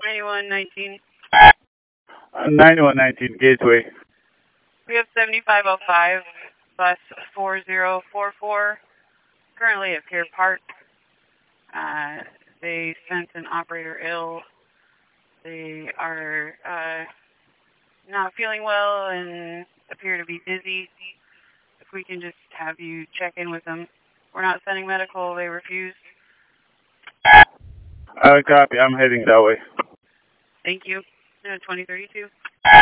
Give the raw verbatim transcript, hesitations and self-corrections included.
ninety-one nineteen. Uh, ninety-one nineteen Gateway. We have seventy-five oh five, bus four zero four four, currently at Pier Park. Uh, they sent an operator ill. They are uh, not feeling well and appear to be dizzy. If we can just have you check in with them. We're not sending medical, they refuse. Uh, copy, I'm heading that way. Thank you. twenty thirty-two.